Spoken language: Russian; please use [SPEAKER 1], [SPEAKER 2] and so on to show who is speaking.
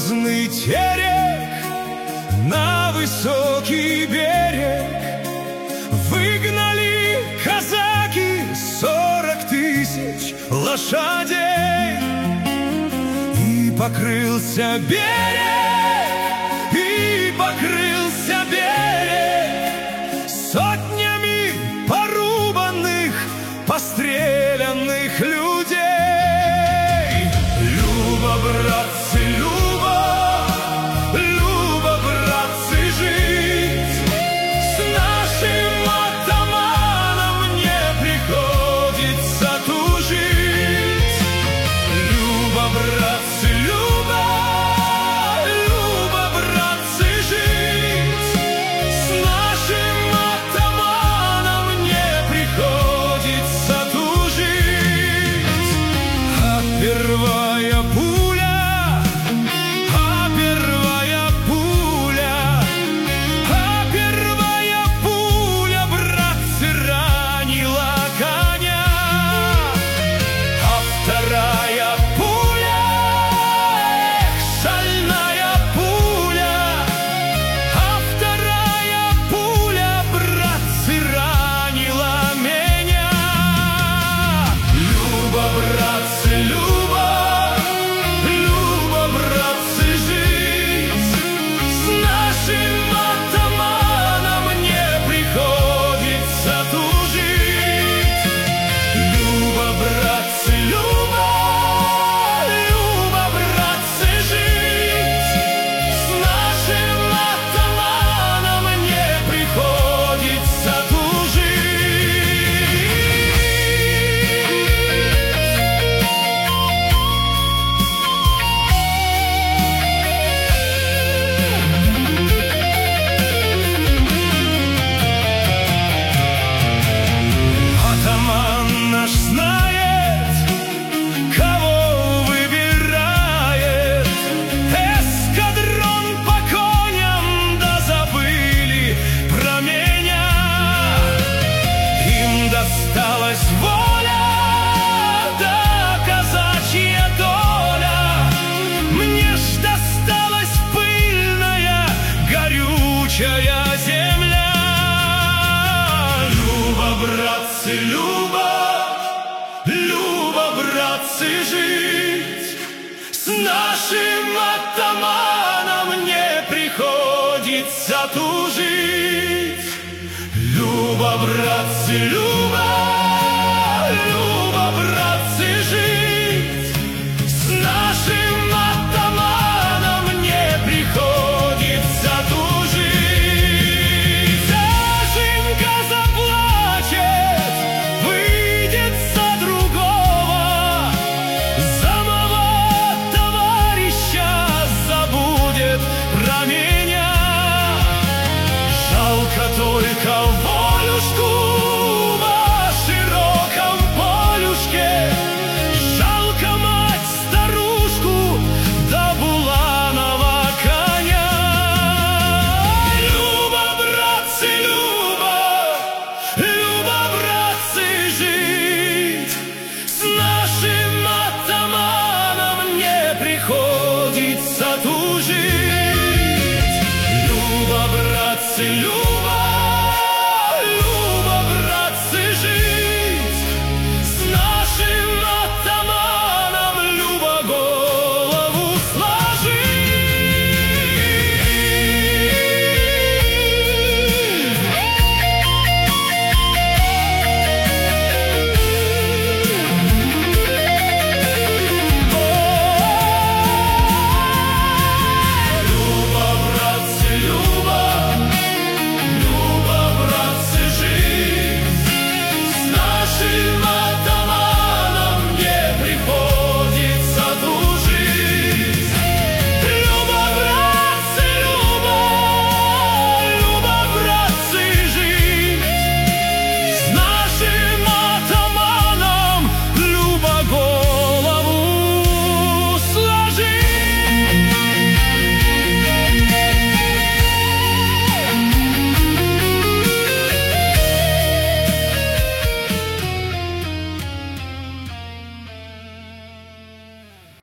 [SPEAKER 1] грозный терек на высокий берег выгнали казаки 40 тысяч лошадей. И покрылся берег, и покрылся берег сотнями порубанных, пострелянных людей. Люба, братцы, Люба, Люба, братцы, жить с нашим атаманом не приходится тужить. Люба, братцы, Люба, Люба, братцы, жить с нашим атаманом не приходится тужить. А первая пуля, а первая пуля, а первая пуля, братцы, ранила коня. А вторая пуля, шальная пуля, а вторая пуля, братцы, ранила меня. Люба, братцы, Люба, Люба, братцы, жить с нашим атаманом не приходится тужить. Люба, братцы, Люба, Люба, братцы, жить с нашим атаманом не приходится тужить. Атаман наш знает, кого выбирает. Эскадрон по коням, да забыли про меня. Им досталась воля, да казачья доля. Мне ж досталась пыльная, горючая земля. Люба, братцы, Люба, Люба, братцы, жить с нашим атаманом не приходится тужить. Люба, братцы, Люба.